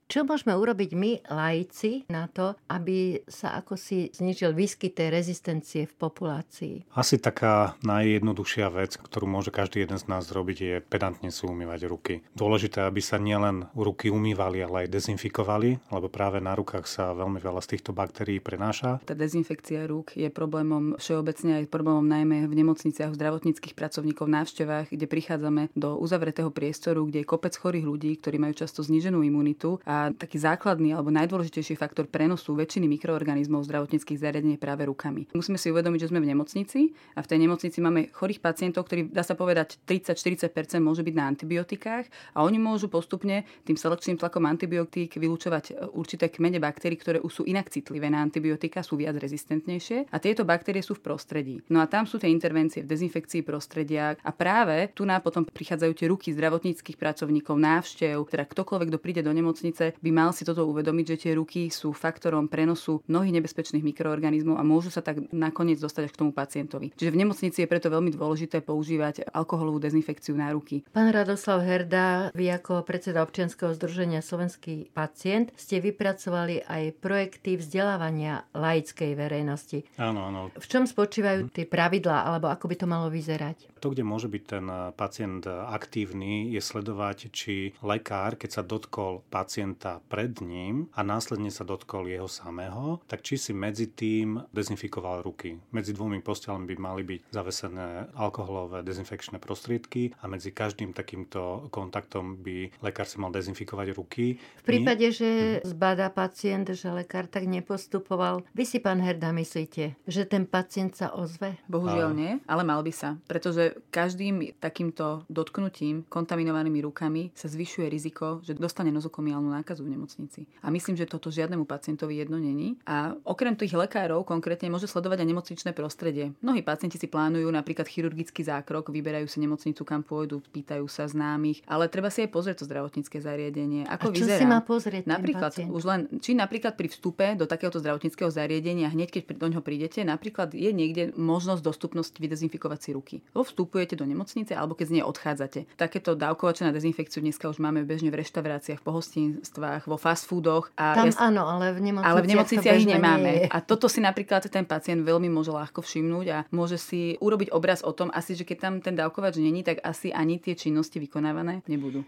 Čo môžeme urobiť my, laici, na to, aby sa akosi znížil výskyt tej rezistencie v populácii? Asi taká najjednoduchšia vec, ktorú môže každý jeden z nás zrobiť, je pedantne si umývať ruky. Dôležité, aby sa nielen ruky umývali, ale aj dezinfikovali, lebo práve na rukách sa veľmi veľa z týchto baktérií prenáša. Tá dezinfekcia rúk je problémom všeobecne, aj problémom najmä v nemocniciach, v zdravotníckych pracovníkov, návštevách, kde prichádzame do uzavretého priestoru, kde je kopec chorých ľudí, ktorí majú často zníženú imunitu a taký základný alebo najdôležitejší faktor prenosu väčšiny mikroorganizmov zdravotníckych zariadení je práve rukami. Musíme si uvedomiť, že sme v nemocnici a v tej nemocnici máme chorých pacientov, ktorí, dá sa povedať, 30-40% môže byť na antibiotikách a oni môžu postupne tým selekčným tlakom antibiotík vylúčovať určité kmene baktérií, ktoré už sú inak citlivé na antibiotika, sú viac rezistentnejšie a tieto baktérie sú v prostredí. No a tam sú tie intervencie v dezinfekcii prostredia a práve tu nám potom prichádzajú tie ruky zdravotníckych pracovníkov, návštev, teda ktokoľvek, kto príde do nemocnice, by mal si toto uvedomiť, že tie ruky sú faktorom prenosu mnohých nebezpečných mikroorganizmov a môžu sa tak nakoniec dostať až k tomu pacientovi. Čiže v nemocnici je preto veľmi dôležité používať alkoholovú dezinfekciu na ruky. Pán Radoslav Herda, vy ako predseda občianskeho združenia Slovenský pacient ste vypracovali aj projekty vzdelávania laickej verejnosti. Áno. V čom spočívajú tie pravidlá, alebo ako by to malo vyzerať? To, kde môže byť ten pacient aktívny, je sledovať, či lekár, keď sa dotkol pacienta pred ním a následne sa dotkol jeho samého, tak či si medzi tým dezinfikoval ruky. Medzi dvomi posteľmi by mali byť zavesené alkoholové dezinfekčné prostriedky a medzi každým takýmto kontaktom by lekár si mal dezinfikovať ruky. V prípade, že zbadá pacient, že lekár tak nepostupoval, vy si, pán Herda, myslíte, že ten pacient sa ozve? Bohužiaľ nie, ale mal by sa, pretože každým takýmto dotknutím kontaminovanými rukami sa zvyšuje riziko, že dostane nozokomiálnu nákazu v nemocnici. A myslím, že toto žiadnemu pacientovi jedno není. A okrem tých lekárov konkrétne môže sledovať aj nemocničné prostredie. Mnohí pacienti si plánujú napríklad chirurgický zákrok, vyberajú si nemocnicu, kam pôjdu, pýtajú sa známych, ale treba si aj pozrieť to zdravotnícke zariadenie, ako vyzerá. Vyzerá. Si má pozrieť napríklad už len či napríklad pri vstupe do takéhoto zdravotníckeho zariadenia hneď keď do ňoho prídete, napríklad je niekde možnosť dostupnosť vydezinfikovať si ruky. Vstupujete do nemocnice alebo keď z nej odchádzate. Takéto dávkovače na dezinfekciu dneska už máme bežne v reštauráciách, po hostinstvách, vo fast foodoch. Tam áno, ale v nemocniciach ich nemáme. A toto si napríklad ten pacient veľmi môže ľahko všimnúť a môže si urobiť obraz o tom, asi, že keď tam ten dávkovač není, tak asi ani tie činnosti vykonávané nebudú.